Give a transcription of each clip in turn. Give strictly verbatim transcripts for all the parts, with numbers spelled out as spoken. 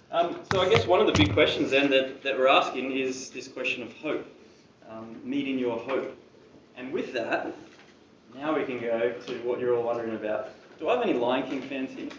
Um, so I guess one of the big questions then that, that we're asking is this question of hope, um, meeting your hope. And with that, now we can go to what you're all wondering about. Do I have any Lion King fans here?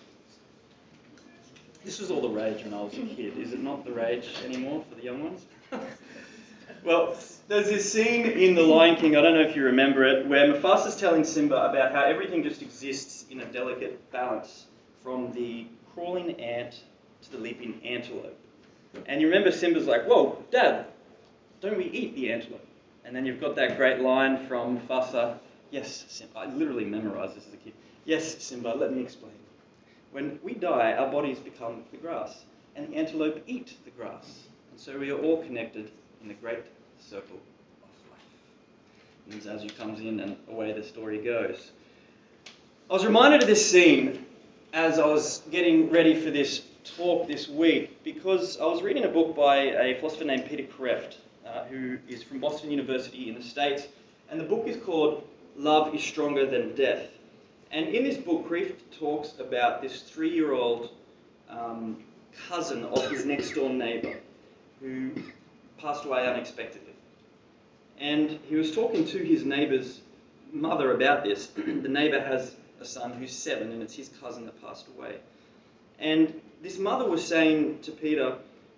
This was all the rage when I was a kid. Is it not the rage anymore for the young ones? Well, there's this scene in The Lion King, I don't know if you remember it, where Mufasa's telling Simba about how everything just exists in a delicate balance, from the crawling ant to the leaping antelope. And you remember Simba's like, whoa, Dad, don't we eat the antelope? And then you've got that great line from Mufasa, yes, Simba, I literally memorised this as a kid. Yes, Simba, let me explain. When we die, our bodies become the grass, and the antelope eat the grass. And so we are all connected in the great circle of life. And Zazu comes in and away the story goes. I was reminded of this scene as I was getting ready for this talk this week because I was reading a book by a philosopher named Peter Kreeft, uh, who is from Boston University in the States, and the book is called Love is Stronger Than Death. And in this book, Kreeft talks about this three-year-old um, cousin of his next-door neighbour who passed away unexpectedly. And he was talking to his neighbour's mother about this. The neighbour has a son who's seven, and it's his cousin that passed away. And this mother was saying to Peter,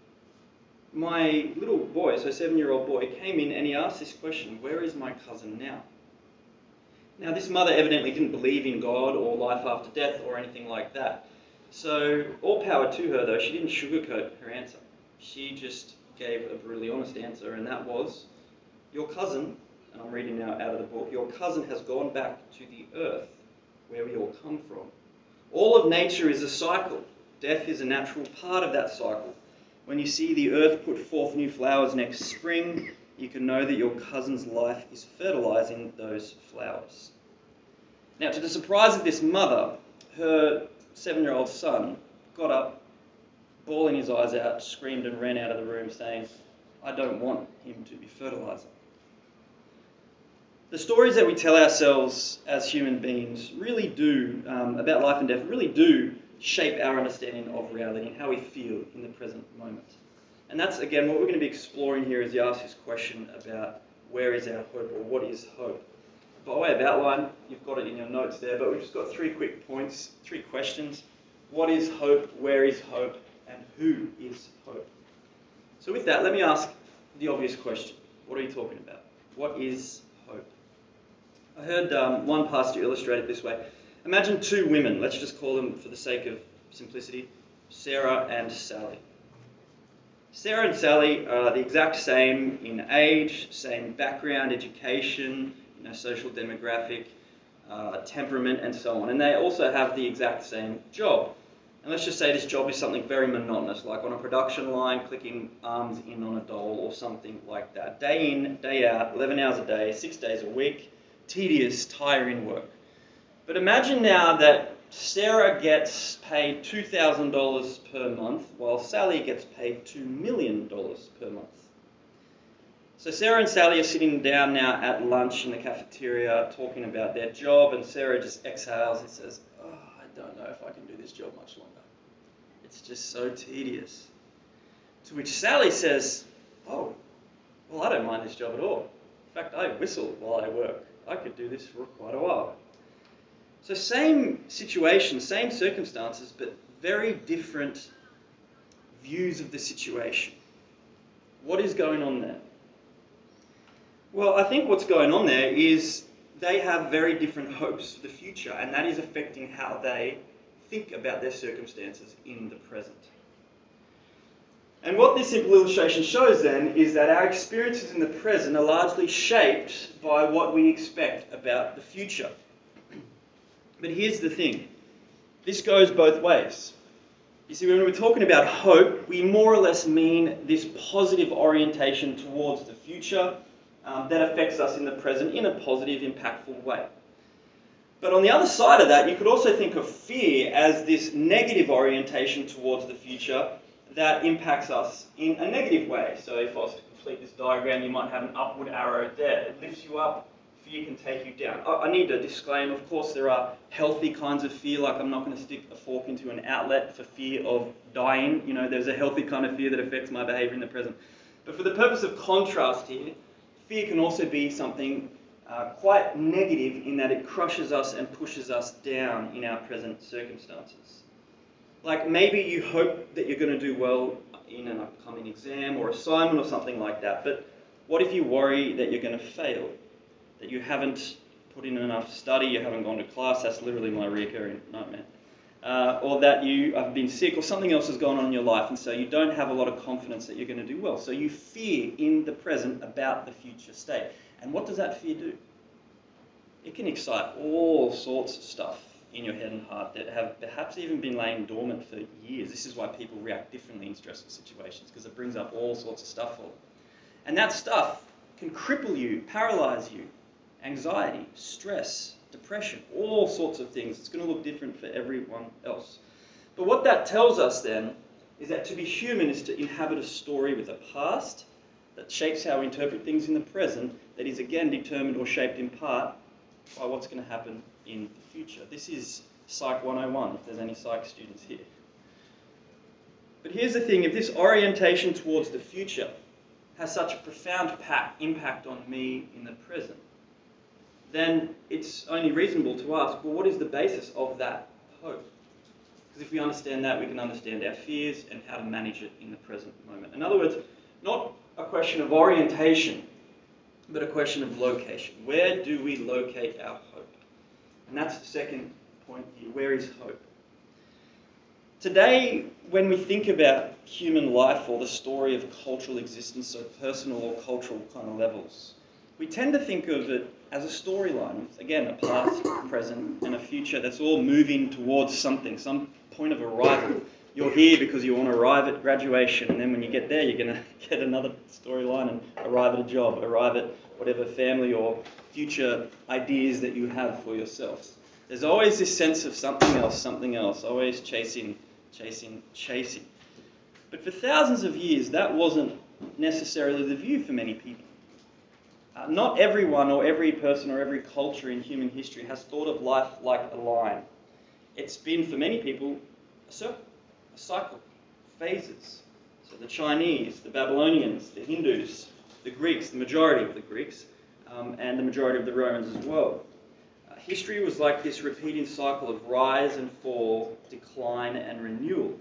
my little boy, so seven-year-old boy, came in and he asked this question, where is my cousin now? Now, this mother evidently didn't believe in God or life after death or anything like that. So, all power to her, though, she didn't sugarcoat her answer. She just gave a brutally honest answer, and that was, your cousin, and I'm reading now out of the book, your cousin has gone back to the earth, where we all come from. All of nature is a cycle. Death is a natural part of that cycle. When you see the earth put forth new flowers next spring, you can know that your cousin's life is fertilizing those flowers. Now, to the surprise of this mother, her seven-year-old son got up, bawling his eyes out, screamed and ran out of the room saying, I don't want him to be fertilizer. The stories that we tell ourselves as human beings really do, um, about life and death, really do shape our understanding of reality and how we feel in the present moment. And that's, again, what we're going to be exploring here as you ask this question about where is our hope, or what is hope. By way of outline, you've got it in your notes there, but we've just got three quick points, three questions. What is hope? Where is hope? And who is hope? So with that, let me ask the obvious question. What are you talking about? What is hope? I heard um, one pastor illustrate it this way. Imagine two women, let's just call them for the sake of simplicity, Sarah and Sally. Sarah and Sally are the exact same in age, same background, education, you know, social demographic, uh, temperament, and so on. And they also have the exact same job. And let's just say this job is something very monotonous, like on a production line, clicking arms in on a doll or something like that. Day in, day out, eleven hours a day, six days a week, tedious, tiring work. But imagine now that Sarah gets paid two thousand dollars per month, while Sally gets paid two million dollars per month. So Sarah and Sally are sitting down now at lunch in the cafeteria talking about their job, and Sarah just exhales and says, oh, I don't know if I can do this job much longer. It's just so tedious. To which Sally says, oh, well, I don't mind this job at all. In fact, I whistle while I work. I could do this for quite a while. So same situation, same circumstances, but very different views of the situation. What is going on there? Well, I think what's going on there is they have very different hopes for the future, and that is affecting how they think about their circumstances in the present. And what this simple illustration shows then is that our experiences in the present are largely shaped by what we expect about the future. But here's the thing. This goes both ways. You see, when we're talking about hope, we more or less mean this positive orientation towards the future um, that affects us in the present in a positive, impactful way. But on the other side of that, you could also think of fear as this negative orientation towards the future that impacts us in a negative way. So if I was to complete this diagram, you might have an upward arrow there. It lifts you up, fear can take you down. I, I need to disclaim, of course, there are healthy kinds of fear, like I'm not going to stick a fork into an outlet for fear of dying. You know, there's a healthy kind of fear that affects my behaviour in the present. But for the purpose of contrast here, fear can also be something uh, quite negative in that it crushes us and pushes us down in our present circumstances. Like maybe you hope that you're going to do well in an upcoming exam or assignment or something like that, but what if you worry that you're going to fail, that you haven't put in enough study, you haven't gone to class? That's literally my recurring nightmare. Uh, or that you have been sick or something else has gone on in your life, and so you don't have a lot of confidence that you're going to do well. So you fear in the present about the future state. And what does that fear do? It can excite all sorts of stuff in your head and heart that have perhaps even been laying dormant for years. This is why people react differently in stressful situations, because it brings up all sorts of stuff for them. And that stuff can cripple you, paralyze you, anxiety, stress, depression, all sorts of things. It's going to look different for everyone else. But what that tells us then is that to be human is to inhabit a story with a past that shapes how we interpret things in the present, that is again determined or shaped in part by what's going to happen in the future. This is Psych one oh one, if there's any Psych students here. But here's the thing, if this orientation towards the future has such a profound impact on me in the present, then it's only reasonable to ask, well, what is the basis of that hope? Because if we understand that, we can understand our fears and how to manage it in the present moment. In other words, not a question of orientation, but a question of location. Where do we locate our hope? And that's the second point here. Where is hope? Today, when we think about human life or the story of cultural existence, so personal or cultural kind of levels, we tend to think of it as a storyline, again, a past, a present, and a future that's all moving towards something, some point of arrival. You're here because you want to arrive at graduation, and then when you get there, you're going to get another storyline and arrive at a job, arrive at whatever family or future ideas that you have for yourself. There's always this sense of something else, something else, always chasing, chasing, chasing. But for thousands of years, that wasn't necessarily the view for many people. Uh, not everyone or every person or every culture in human history has thought of life like a line. It's been, for many people, a circle, a cycle, phases. So the Chinese, the Babylonians, the Hindus, the Greeks, the majority of the Greeks, um, and the majority of the Romans as well. Uh, history was like this repeating cycle of rise and fall, decline and renewal.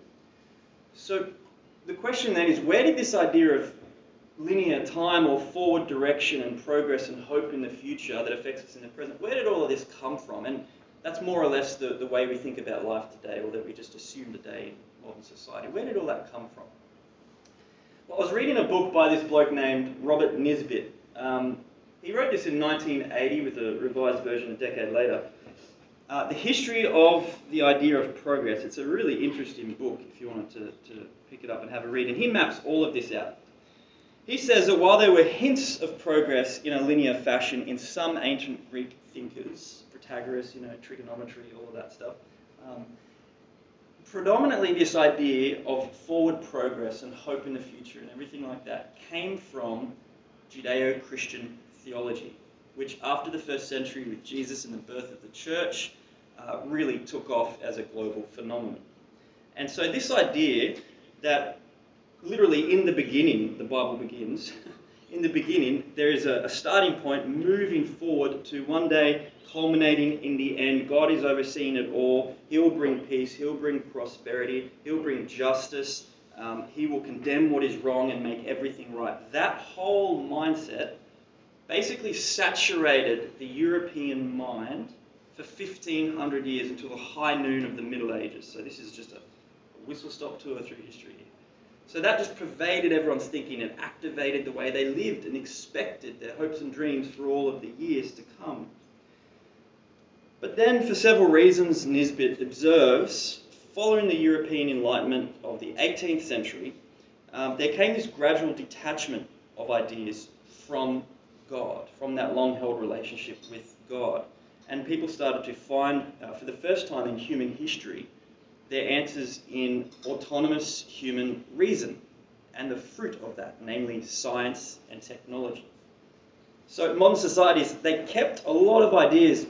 So the question then is, where did this idea of linear time or forward direction and progress and hope in the future that affects us in the present, where did all of this come from? And that's more or less the, the way we think about life today, or that we just assume today in modern society. Where did all that come from? Well, I was reading a book by this bloke named Robert Nisbet. Um, he wrote this in nineteen eighty with a revised version a decade later. Uh, the history of the idea of progress. It's a really interesting book if you wanted to, to pick it up and have a read. And he maps all of this out. He says that while there were hints of progress in a linear fashion in some ancient Greek thinkers, Protagoras, you know, trigonometry, all of that stuff, um, predominantly this idea of forward progress and hope in the future and everything like that came from Judeo-Christian theology, which after the first century with Jesus and the birth of the church uh, really took off as a global phenomenon. And so this idea that literally in the beginning, the Bible begins, in the beginning there is a, a starting point moving forward to one day culminating in the end. God is overseeing it all. He'll bring peace, he'll bring prosperity, he'll bring justice, um, he will condemn what is wrong and make everything right. That whole mindset basically saturated the European mind for fifteen hundred years until the high noon of the Middle Ages. So this is just a whistle-stop tour through history here. So that just pervaded everyone's thinking and activated the way they lived and expected their hopes and dreams for all of the years to come. But then, for several reasons, Nisbet observes, following the European Enlightenment of the eighteenth century, um, there came this gradual detachment of ideas from God, from that long-held relationship with God. And people started to find, uh, for the first time in human history, their answers in autonomous human reason and the fruit of that, namely science and technology. So modern societies, they kept a lot of ideas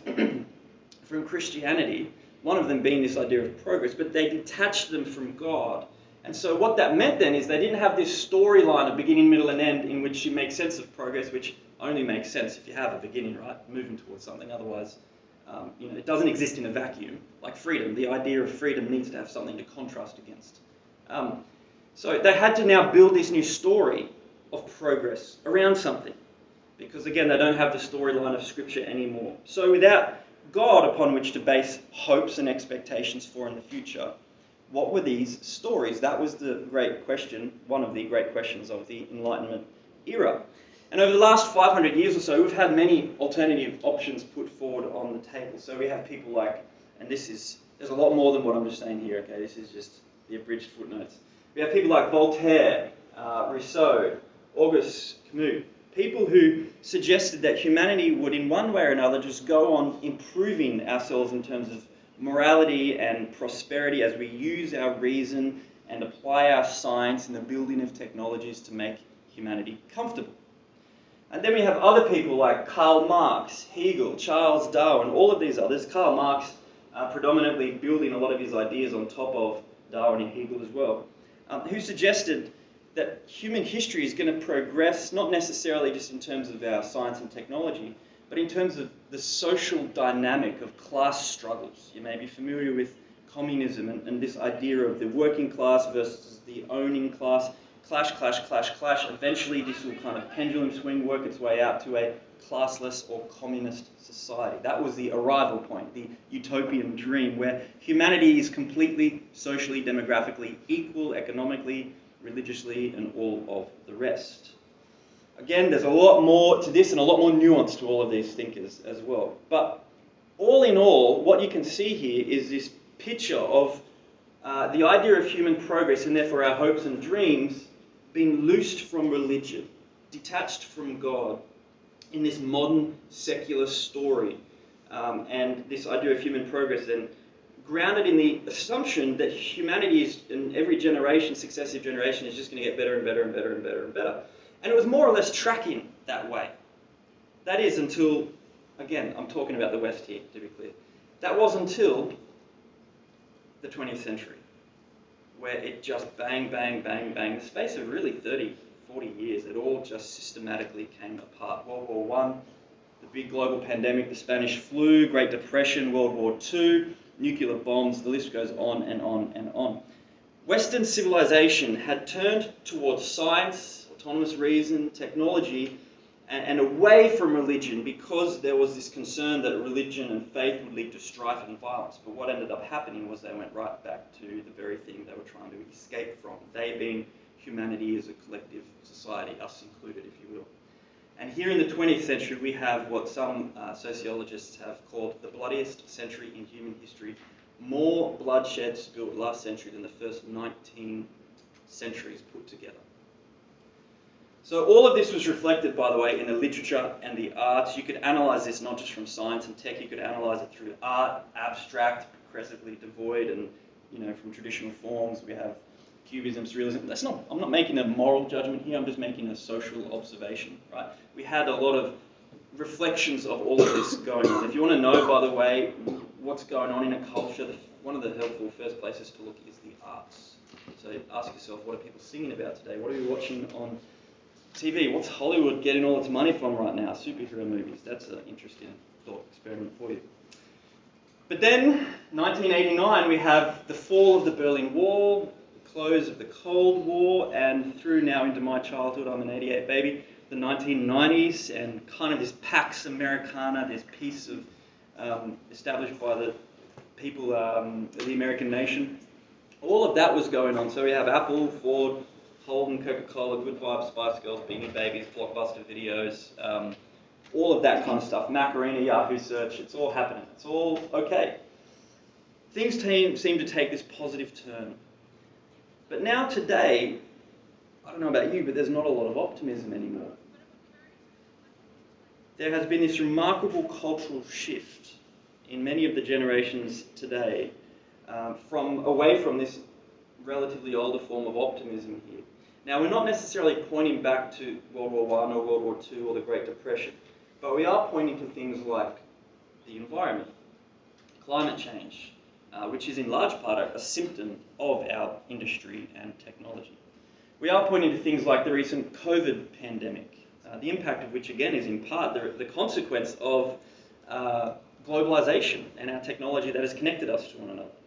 from Christianity, one of them being this idea of progress, but they detached them from God. And so what that meant then is they didn't have this storyline of beginning, middle, and end in which you make sense of progress, which only makes sense if you have a beginning, right? Moving towards something. Otherwise, um, you know, it doesn't exist in a vacuum. Like freedom, the idea of freedom needs to have something to contrast against. Um, so they had to now build this new story of progress around something, because again, they don't have the storyline of Scripture anymore. So without God upon which to base hopes and expectations for in the future, what were these stories? That was the great question, one of the great questions of the Enlightenment era. And over the last five hundred years or so, we've had many alternative options put forward on the table. So we have people like, and this is, there's a lot more than what I'm just saying here, okay? This is just the abridged footnotes. We have people like Voltaire, uh, Rousseau, Auguste Camus, people who suggested that humanity would in one way or another just go on improving ourselves in terms of morality and prosperity as we use our reason and apply our science in the building of technologies to make humanity comfortable. And then we have other people like Karl Marx, Hegel, Charles Darwin, all of these others. Karl Marx uh, predominantly building a lot of his ideas on top of Darwin and Hegel as well, um, who suggested that human history is going to progress, not necessarily just in terms of our science and technology, but in terms of the social dynamic of class struggles. You may be familiar with communism and, and this idea of the working class versus the owning class. Clash, clash, clash, clash. Eventually this will kind of pendulum swing, work its way out to a classless or communist society. That was the arrival point, the utopian dream, where humanity is completely socially, demographically equal, economically, religiously, and all of the rest. Again, there's a lot more to this and a lot more nuance to all of these thinkers as well. But all in all, what you can see here is this picture of uh, the idea of human progress and therefore our hopes and dreams being loosed from religion, detached from God, in this modern secular story. Um, and this idea of human progress then grounded in the assumption that humanity is, in every generation, successive generation, is just going to get better and better and better and better and better. And it was more or less tracking that way. That is until, again, I'm talking about the West here, to be clear. That was until the twentieth century, where it just bang, bang, bang, bang. The space of really thirty, forty years, it all just systematically came apart. World War One, the big global pandemic, the Spanish flu, Great Depression, World War Two, nuclear bombs, the list goes on and on and on. Western civilization had turned towards science, autonomous reason, technology, and, and away from religion because there was this concern that religion and faith would lead to strife and violence. But what ended up happening was they went right back to the very thing they were trying to escape from, they being humanity as a collective society, us included, if you will. And here in the twentieth century, we have what some uh, sociologists have called the bloodiest century in human history. More bloodshed spilled last century than the first nineteen centuries put together. So all of this was reflected, by the way, in the literature and the arts. You could analyse this not just from science and tech, you could analyse it through art, abstract, progressively devoid, and you know, from traditional forms. We have Cubism, Surrealism. That's not, I'm not making a moral judgment here, I'm just making a social observation, right? We had a lot of reflections of all of this going on. If you want to know, by the way, what's going on in a culture, one of the helpful first places to look is the arts. So ask yourself, what are people singing about today? What are we watching on T V? What's Hollywood getting all its money from right now? Superhero movies. That's an interesting thought experiment for you. But then, nineteen eighty-nine, we have the fall of the Berlin Wall, the close of the Cold War, and through now into my childhood, I'm an eighty-eight baby, the nineteen nineties, and kind of this Pax Americana, this piece of um, established by the people, um, the American nation. All of that was going on. So we have Apple, Ford, Holden, Coca-Cola, Good Vibes, Spice Girls, Beanie Babies, Blockbuster videos, um, all of that kind of stuff. Macarena, Yahoo search, it's all happening. It's all okay. Things seem, seem to take this positive turn. But now today, I don't know about you, but there's not a lot of optimism anymore. There has been this remarkable cultural shift in many of the generations today um, from away from this relatively older form of optimism here. Now, we're not necessarily pointing back to World War One or World War Two or the Great Depression. But we are pointing to things like the environment, climate change, uh, which is in large part a, a symptom of our industry and technology. We are pointing to things like the recent COVID pandemic, uh, the impact of which again is in part the, the consequence of uh, globalization and our technology that has connected us to one another.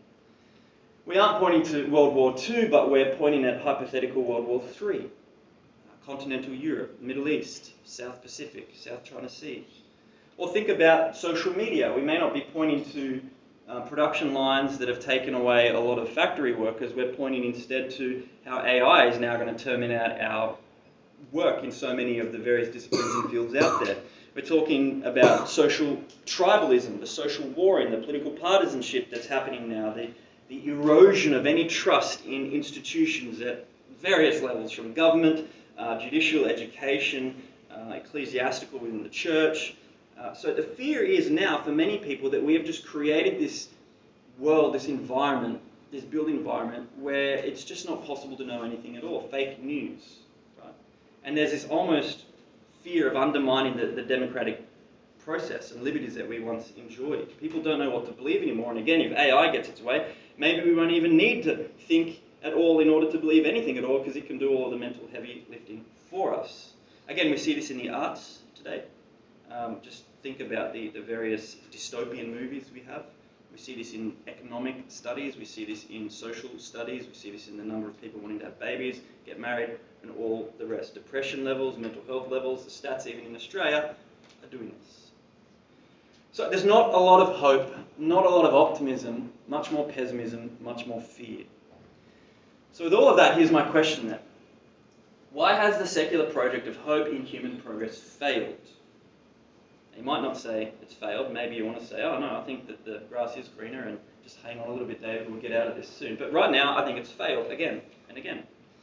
We aren't pointing to World War Two, but we're pointing at hypothetical World War Three, uh, continental Europe, Middle East, South Pacific, South China Sea. Or think about social media. We may not be pointing to uh, production lines that have taken away a lot of factory workers. We're pointing instead to how A I is now going to terminate our work in so many of the various disciplines and fields out there. We're talking about social tribalism, the social warring, the political partisanship that's happening now, the, the erosion of any trust in institutions at various levels, from government, uh, judicial, education, uh, ecclesiastical within the church. Uh, so the fear is now for many people that we have just created this world, this environment, this built environment where it's just not possible to know anything at all. Fake news, right? And there's this almost fear of undermining the, the democratic process and liberties that we once enjoyed. People don't know what to believe anymore. And again, if A I gets its way, maybe we won't even need to think at all in order to believe anything at all, because it can do all of the mental heavy lifting for us. Again, we see this in the arts today. Um, just think about the, the various dystopian movies we have. We see this in economic studies, we see this in social studies, we see this in the number of people wanting to have babies, get married, and all the rest. Depression levels, mental health levels, the stats even in Australia are doing this. So there's not a lot of hope, not a lot of optimism, much more pessimism, much more fear. So with all of that, here's my question then. Why has the secular project of hope in human progress failed? You might not say it's failed. Maybe you want to say, oh no, I think that the grass is greener and just hang on a little bit, David, we'll get out of this soon. But right now, I think it's failed again and again.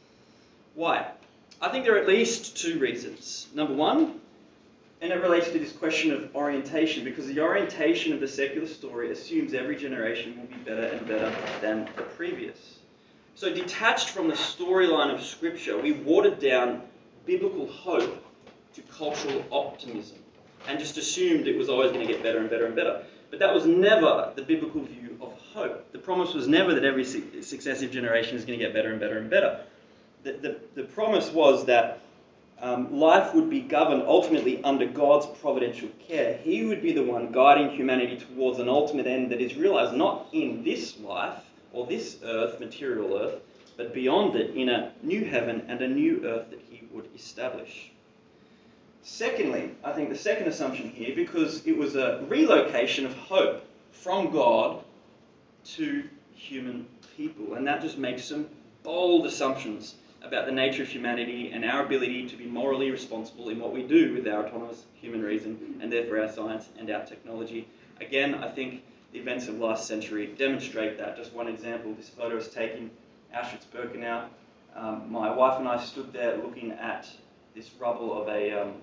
Why? I think there are at least two reasons. Number one, and it relates to this question of orientation, because the orientation of the secular story assumes every generation will be better and better than the previous. So detached from the storyline of Scripture, we watered down biblical hope to cultural optimism, and just assumed it was always going to get better and better and better. But that was never the biblical view of hope. The promise was never that every su- successive generation is going to get better and better and better. The, the, the promise was that um, life would be governed ultimately under God's providential care. He would be the one guiding humanity towards an ultimate end that is realized not in this life or this earth, material earth, but beyond it in a new heaven and a new earth that he would establish. Secondly, I think the second assumption here, because it was a relocation of hope from God to human people, and that just makes some bold assumptions about the nature of humanity and our ability to be morally responsible in what we do with our autonomous human reason, and therefore our science and our technology. Again, I think the events of last century demonstrate that. Just one example, this photo is taken Auschwitz-Birkenau. Um, my wife and I stood there looking at this rubble of a um,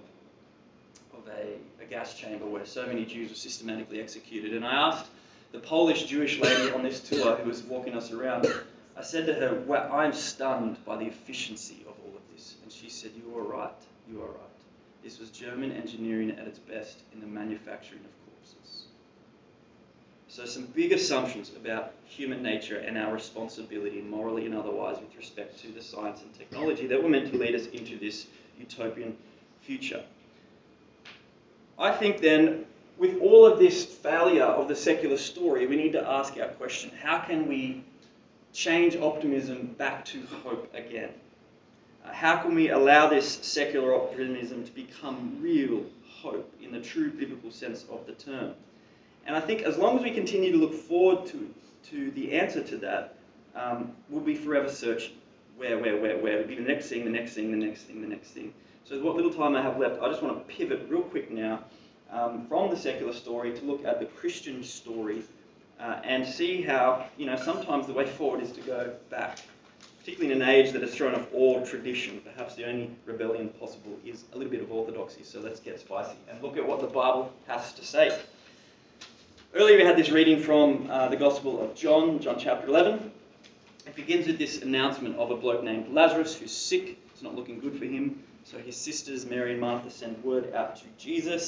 of a, a gas chamber where so many Jews were systematically executed. And I asked the Polish Jewish lady on this tour who was walking us around, I said to her, well, I'm stunned by the efficiency of all of this. And she said, you are right, you are right. This was German engineering at its best in the manufacturing of corpses. So some big assumptions about human nature and our responsibility, morally and otherwise, with respect to the science and technology that were meant to lead us into this utopian future. I think then, with all of this failure of the secular story, we need to ask our question, how can we change optimism back to hope again? Uh, how can we allow this secular optimism to become real hope in the true biblical sense of the term? And I think as long as we continue to look forward to, to the answer to that, um, we'll be forever searching. Where, where, where, where? It'll be the next thing, the next thing, the next thing, the next thing. So what little time I have left, I just want to pivot real quick now um, from the secular story to look at the Christian story uh, and see how, you know, sometimes the way forward is to go back, particularly in an age that has thrown off all tradition. Perhaps the only rebellion possible is a little bit of orthodoxy. So let's get spicy and look at what the Bible has to say. Earlier we had this reading from uh, the Gospel of John, John chapter eleven. It begins with this announcement of a bloke named Lazarus who's sick. It's not looking good for him. So his sisters, Mary and Martha, send word out to Jesus.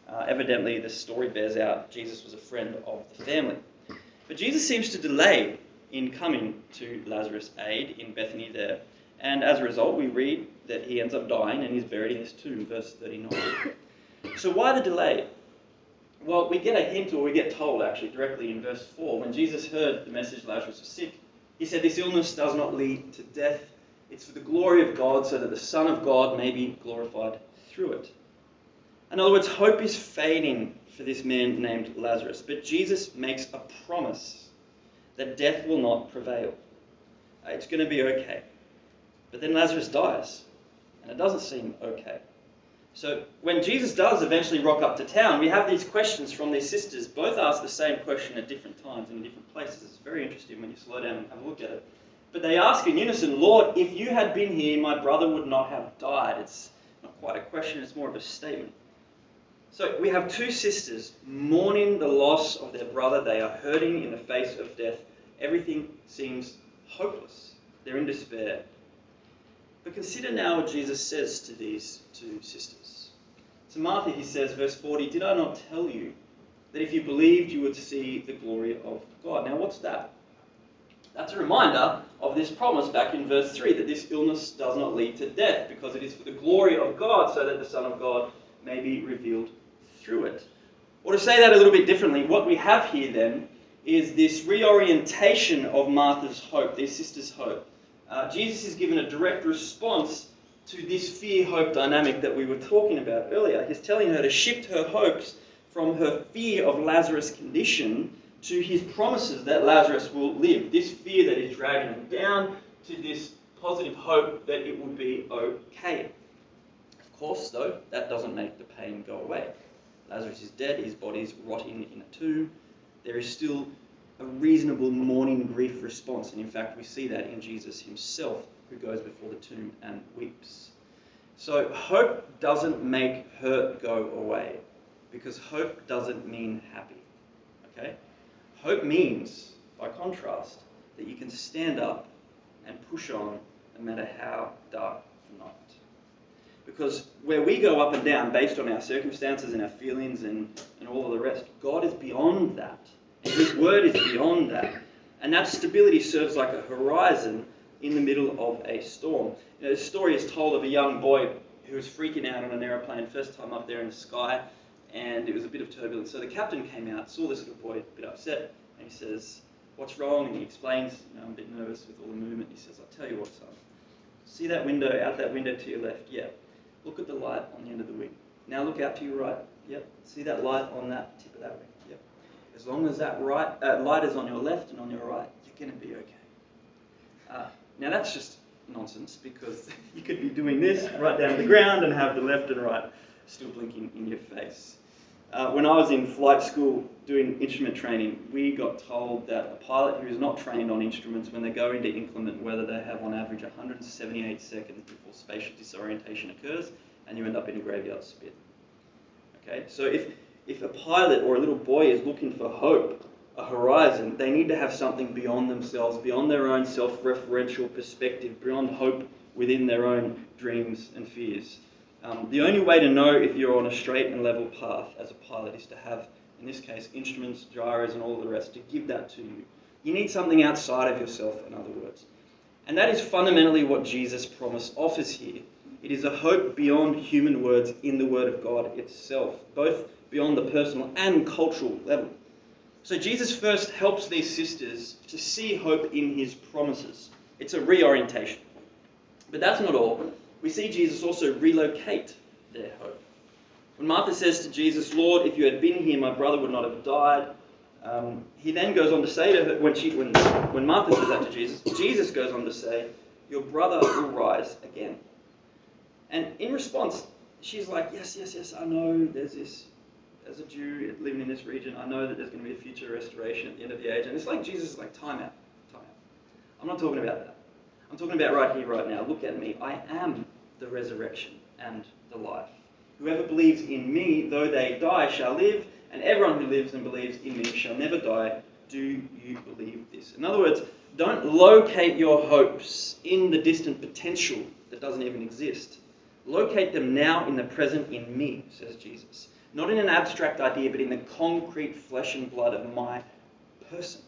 Uh, evidently, the story bears out Jesus was a friend of the family. But Jesus seems to delay in coming to Lazarus' aid in Bethany there. And as a result, we read that he ends up dying and he's buried in his tomb, verse thirty-nine. So why the delay? Well, we get a hint, or we get told actually directly in verse four. When Jesus heard the message Lazarus was sick, he said, "This illness does not lead to death. It's for the glory of God, so that the Son of God may be glorified through it." In other words, hope is fading for this man named Lazarus. But Jesus makes a promise that death will not prevail. It's going to be okay. But then Lazarus dies, and it doesn't seem okay. So when Jesus does eventually rock up to town, we have these questions from these sisters. Both ask the same question at different times and in different places. It's very interesting when you slow down and have a look at it. But they ask in unison, "Lord, if you had been here, my brother would not have died." It's not quite a question, it's more of a statement. So we have two sisters mourning the loss of their brother. They are hurting in the face of death. Everything seems hopeless. They're in despair. But consider now what Jesus says to these two sisters. To Martha he says, verse forty, "Did I not tell you that if you believed you would see the glory of God?" Now what's that? That's a reminder of this promise back in verse three, that this illness does not lead to death, because it is for the glory of God, so that the Son of God may be revealed through it. Or to say that a little bit differently, what we have here then is this reorientation of Martha's hope, their sister's hope. Uh, Jesus is given a direct response to this fear-hope dynamic that we were talking about earlier. He's telling her to shift her hopes from her fear of Lazarus' condition to his promises that Lazarus will live. This fear that is dragging him down to this positive hope that it will be okay. Of course, though, that doesn't make the pain go away. Lazarus is dead, his body's rotting in a tomb. There is still a reasonable mourning grief response, and in fact we see that in Jesus himself, who goes before the tomb and weeps. So hope doesn't make hurt go away, because hope doesn't mean happy. Okay? Hope means, by contrast, that you can stand up and push on no matter how dark the night. Because where we go up and down based on our circumstances and our feelings and, and all of the rest, God is beyond that. And his word is beyond that. And that stability serves like a horizon in the middle of a storm. You know, the story is told of a young boy who was freaking out on an aeroplane, first time up there in the sky, and it was a bit of turbulence. So the captain came out, saw this little boy a bit upset, and he says, "What's wrong?" And he explains, you know, "I'm a bit nervous with all the movement." He says, "I'll tell you what, son. See that window, out that window to your left? Yeah. Look at the light on the end of the wing. Now look out to your right. Yep. See that light on that tip of that wing? Yep. As long as that right uh, light is on your left and on your right, you're going to be okay." Uh, now that's just nonsense, because you could be doing this right down to the ground and have the left and right still blinking in your face. Uh, when I was in flight school doing instrument training, we got told that a pilot who is not trained on instruments, when they go into inclement weather, they have on average one hundred seventy-eight seconds before spatial disorientation occurs, and you end up in a graveyard spit. Okay, so if if a pilot or a little boy is looking for hope, a horizon, they need to have something beyond themselves, beyond their own self-referential perspective, beyond hope within their own dreams and fears. Um, the only way to know if you're on a straight and level path as a pilot is to have, in this case, instruments, gyros, and all of the rest to give that to you. You need something outside of yourself, in other words. And that is fundamentally what Jesus' promise offers here. It is a hope beyond human words in the Word of God itself, both beyond the personal and cultural level. So Jesus first helps these sisters to see hope in his promises. It's a reorientation. But that's not all. We see Jesus also relocate their hope. When Martha says to Jesus, "Lord, if you had been here, my brother would not have died," um, he then goes on to say to her, when, she, when, when Martha says that to Jesus, Jesus goes on to say, "Your brother will rise again." And in response, she's like, yes, yes, yes, I know there's this, as a Jew living in this region, I know that there's going to be a future restoration at the end of the age. And it's like Jesus is like, time out, time out. I'm not talking about that. I'm talking about right here, right now. Look at me. I am the resurrection and the life. Whoever believes in me, though they die, shall live, and everyone who lives and believes in me shall never die. Do you believe this? In other words, don't locate your hopes in the distant potential that doesn't even exist. Locate them now in the present in me, says Jesus. Not in an abstract idea, but in the concrete flesh and blood of my person.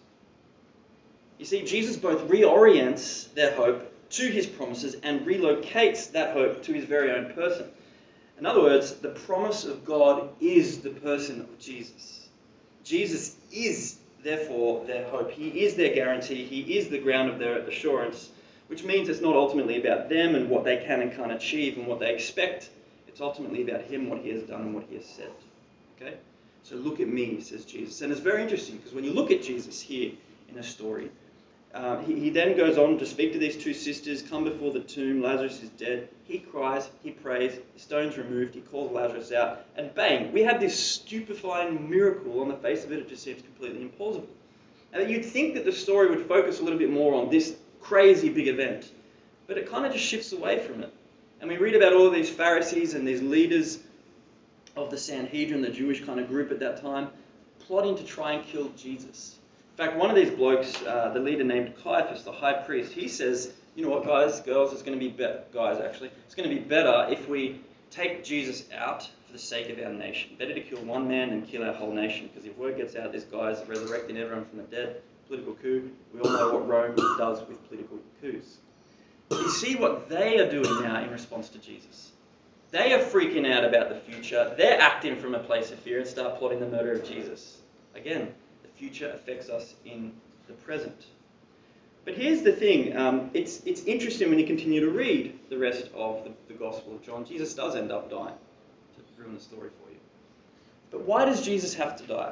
You see, Jesus both reorients their hope to his promises and relocates that hope to his very own person. In other words, the promise of God is the person of Jesus. Jesus is, therefore, their hope. He is their guarantee. He is the ground of their assurance, which means it's not ultimately about them and what they can and can't achieve and what they expect. It's ultimately about him, what he has done and what he has said. Okay? So look at me, says Jesus. And it's very interesting because when you look at Jesus here in a story, uh, he, he then goes on to speak to these two sisters, come before the tomb, Lazarus is dead. He cries, he prays, the stone's removed, he calls Lazarus out, and bang, we have this stupefying miracle. On the face of it, it just seems completely implausible. Now, you'd think that the story would focus a little bit more on this crazy big event, but it kind of just shifts away from it. And we read about all of these Pharisees and these leaders of the Sanhedrin, the Jewish kind of group at that time, plotting to try and kill Jesus. In fact, one of these blokes, uh, the leader named Caiaphas, the high priest, he says, you know what, guys, girls, it's going to be better, guys, actually, it's going to be better if we take Jesus out for the sake of our nation. Better to kill one man than kill our whole nation, because if word gets out this guy's resurrecting everyone from the dead, political coup, we all know what Rome does with political coups. You see what they are doing now in response to Jesus. They are freaking out about the future. They're acting from a place of fear and start plotting the murder of Jesus. Again, the future affects us in the present. But here's the thing. Um, it's, it's interesting when you continue to read the rest of the, the Gospel of John. Jesus does end up dying, to ruin the story for you. But why does Jesus have to die?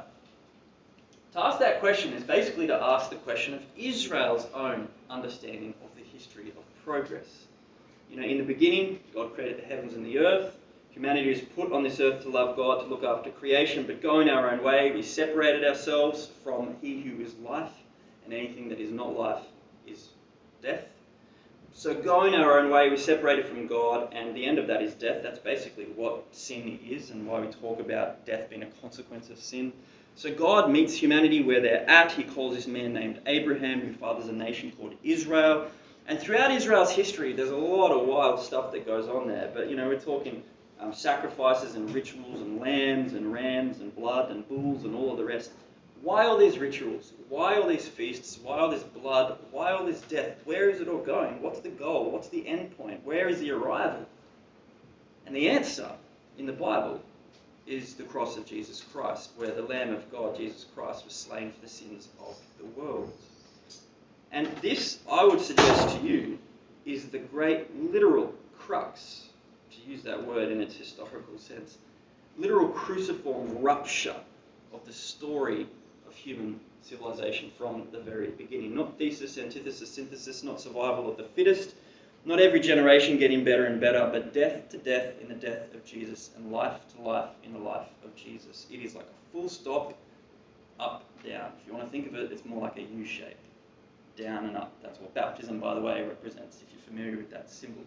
To ask that question is basically to ask the question of Israel's own understanding of the history of progress. You know, in the beginning, God created the heavens and the earth. Humanity was put on this earth to love God, to look after creation, but going our own way, we separated ourselves from He who is life, and anything that is not life is death. So going our own way, we separated from God, and the end of that is death. That's basically what sin is, and why we talk about death being a consequence of sin. So God meets humanity where they're at. He calls this man named Abraham, who fathers a nation called Israel. And throughout Israel's history, there's a lot of wild stuff that goes on there. But, you know, we're talking um, sacrifices and rituals and lambs and rams and blood and bulls and all of the rest. Why all these rituals? Why all these feasts? Why all this blood? Why all this death? Where is it all going? What's the goal? What's the end point? Where is the arrival? And the answer in the Bible is the cross of Jesus Christ, where the Lamb of God, Jesus Christ, was slain for the sins of the world. And this, I would suggest to you, is the great literal crux, to use that word in its historical sense, literal cruciform rupture of the story of human civilization from the very beginning. Not thesis, antithesis, synthesis, not survival of the fittest, not every generation getting better and better, but death to death in the death of Jesus and life to life in the life of Jesus. It is like a full stop, up, down. If you want to think of it, it's more like a U shape. Down and up. That's what baptism, by the way, represents, if you're familiar with that symbol.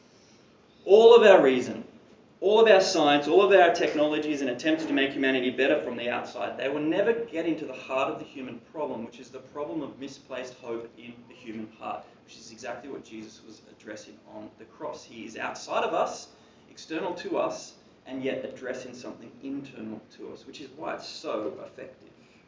All of our reason, all of our science, all of our technologies and attempts to make humanity better from the outside, they will never get into the heart of the human problem, which is the problem of misplaced hope in the human heart, which is exactly what Jesus was addressing on the cross. He is outside of us, external to us, and yet addressing something internal to us, which is why it's so effective.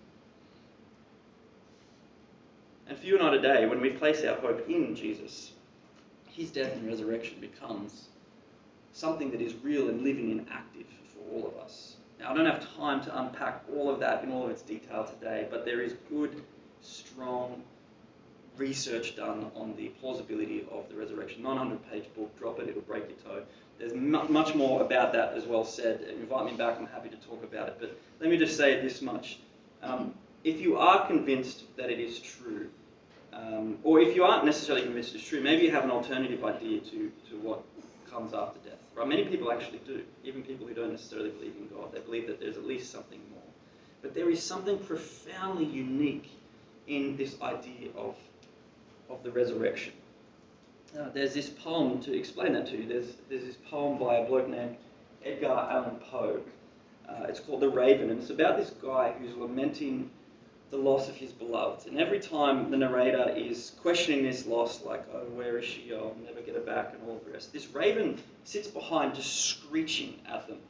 And for you and I today, when we place our hope in Jesus, his death and resurrection becomes something that is real and living and active for all of us. Now, I don't have time to unpack all of that in all of its detail today, but there is good, strong research done on the plausibility of the resurrection. nine hundred page book, drop it, it'll break your toe. There's mu- much more about that as well said. Invite me back, I'm happy to talk about it. But let me just say this much. Um, if you are convinced that it is true, um, or if you aren't necessarily convinced it's true, maybe you have an alternative idea to, to what comes after death. Right? Many people actually do, even people who don't necessarily believe in God. They believe that there's at least something more. But there is something profoundly unique in this idea of, of the resurrection. Uh, there's this poem, to explain that to you, there's, there's this poem by a bloke named Edgar Allan Poe. Uh, it's called The Raven, and it's about this guy who's lamenting the loss of his beloved. And every time the narrator is questioning this loss, like, oh, where is she? Oh, I'll never get her back, and all the rest, this raven sits behind just screeching at them.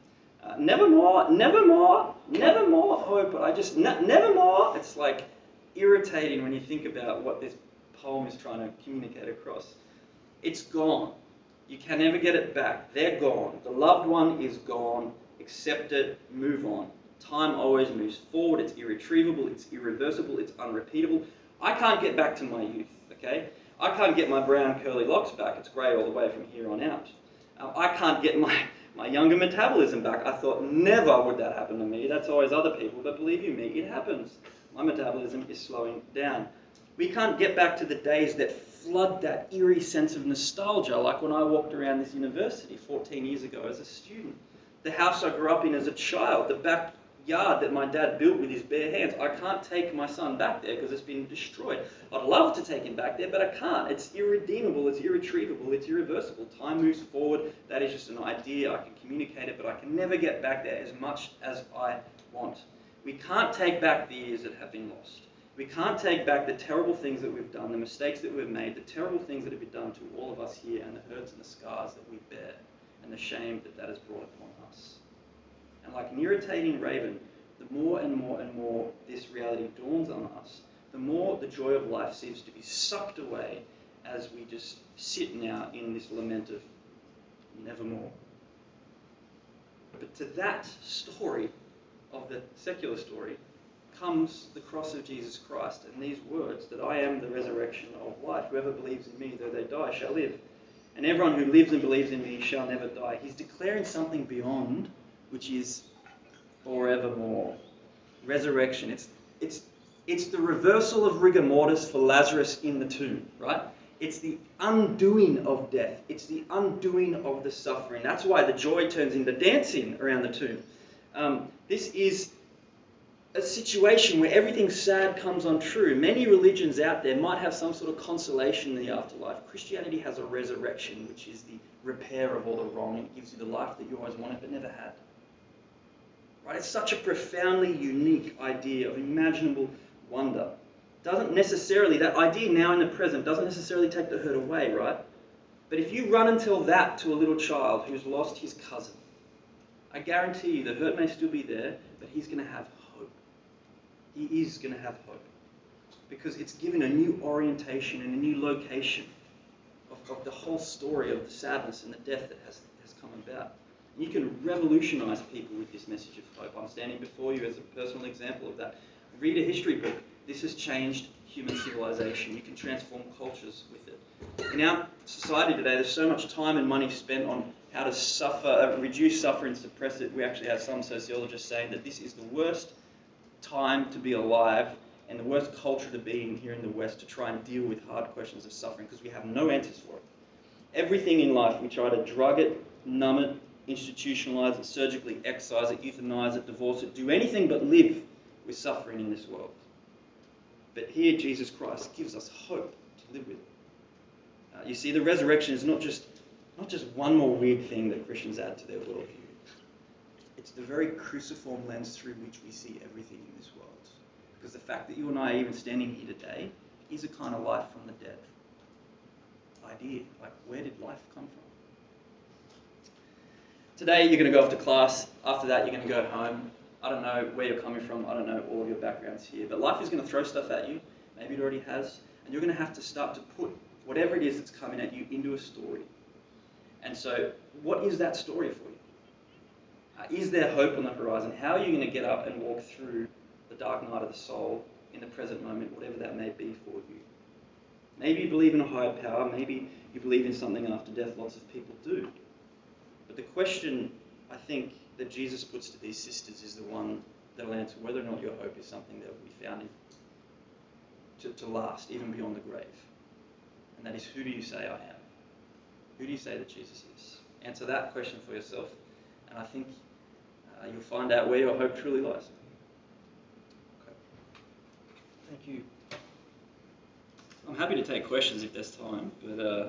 Uh, never more, never more, never more hope. But I just, ne- never more. It's like irritating when you think about what this poem is trying to communicate across. It's gone. You can never get it back. They're gone. The loved one is gone. Accept it, move on. Time always moves forward. It's irretrievable, it's irreversible, it's unrepeatable. I can't get back to my youth, okay? I can't get my brown curly locks back. It's grey all the way from here on out. Um, I can't get my, my younger metabolism back. I thought never would that happen to me. That's always other people, but believe you me, it happens. My metabolism is slowing down. We can't get back to the days that flood that eerie sense of nostalgia, like when I walked around this university fourteen years ago as a student. The house I grew up in as a child, the backyard that my dad built with his bare hands. I can't take my son back there because it's been destroyed. I'd love to take him back there, but I can't. It's irredeemable, it's irretrievable, it's irreversible. Time moves forward. That is just an idea. I can communicate it, but I can never get back there as much as I want. We can't take back the years that have been lost. We can't take back the terrible things that we've done, the mistakes that we've made, the terrible things that have been done to all of us here, and the hurts and the scars that we bear, and the shame that that has brought upon us. And like an irritating raven, the more and more and more this reality dawns on us, the more the joy of life seems to be sucked away as we just sit now in this lament of nevermore. But to that story of the secular story comes the cross of Jesus Christ and these words that I am the resurrection of life. Whoever believes in me, though they die, shall live. And everyone who lives and believes in me shall never die. He's declaring something beyond, which is forevermore. Resurrection. It's, it's, it's the reversal of rigor mortis for Lazarus in the tomb, right? It's the undoing of death. It's the undoing of the suffering. That's why the joy turns into dancing around the tomb. Um, this is a situation where everything sad comes untrue. Many religions out there might have some sort of consolation in the afterlife. Christianity has a resurrection, which is the repair of all the wrong. It gives you the life that you always wanted but never had. Right? It's such a profoundly unique idea of imaginable wonder. Doesn't necessarily, that idea now in the present doesn't necessarily take the hurt away, right? But if you run and tell that to a little child who's lost his cousin, I guarantee you the hurt may still be there, but he's going to have hope. He is going to have hope. Because it's given a new orientation and a new location of, of the whole story of the sadness and the death that has, has come about. And you can revolutionize people with this message of hope. I'm standing before you as a personal example of that. Read a history book. This has changed human civilization. You can transform cultures with it. In our society today, there's so much time and money spent on how to suffer, uh, reduce suffering, suppress it. We actually have some sociologists saying that this is the worst time to be alive and the worst culture to be in here in the West to try and deal with hard questions of suffering because we have no answers for it. Everything in life, we try to drug it, numb it, institutionalize it, surgically excise it, euthanize it, divorce it, do anything but live with suffering in this world. But here Jesus Christ gives us hope to live with it. Uh, you see, the resurrection is not just not just one more weird thing that Christians add to their worldview. It's the very cruciform lens through which we see everything in this world. Because the fact that you and I are even standing here today is a kind of life from the dead idea. Like, where did life come from? Today you're going to go off to class. After that you're going to go home. I don't know where you're coming from. I don't know all of your backgrounds here. But life is going to throw stuff at you. Maybe it already has. And you're going to have to start to put whatever it is that's coming at you into a story. And so, what is that story for you? Uh, is there hope on the horizon? How are you going to get up and walk through the dark night of the soul in the present moment, whatever that may be for you? Maybe you believe in a higher power. Maybe you believe in something after death. Lots of people do. But the question, I think, that Jesus puts to these sisters is the one that will answer whether or not your hope is something that will be found in, to, to last, even beyond the grave. And that is, who do you say I am? Who do you say that Jesus is? Answer that question for yourself, and I think uh, you'll find out where your hope truly lies. Okay. Thank you. I'm happy to take questions if there's time, but uh,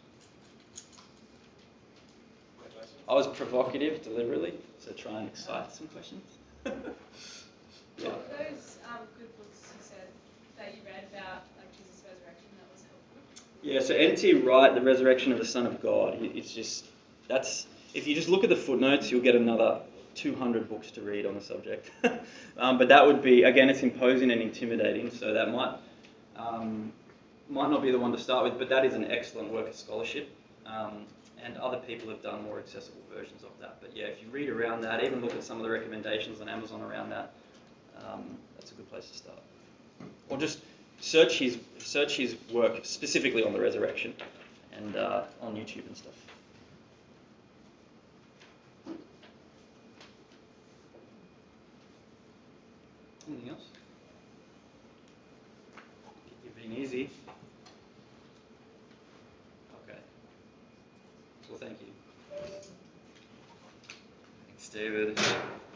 I was provocative deliberately, so try and excite some questions. Yeah. Those um, good books you said that you read about, like Jesus' resurrection, that was helpful. Yeah, so N T Wright, The Resurrection of the Son of God, it's just, that's, if you just look at the footnotes, you'll get another two hundred books to read on the subject. um, but that would be, again, it's imposing and intimidating, so that might um, might not be the one to start with, but that is an excellent work of scholarship. Um, and other people have done more accessible versions of that. But yeah, if you read around that, even look at some of the recommendations on Amazon around that, um, that's a good place to start. Or just search his search his work specifically on the resurrection and uh, on YouTube and stuff. Anything else? You've been easy. Okay. Well, thank you. Thanks, David.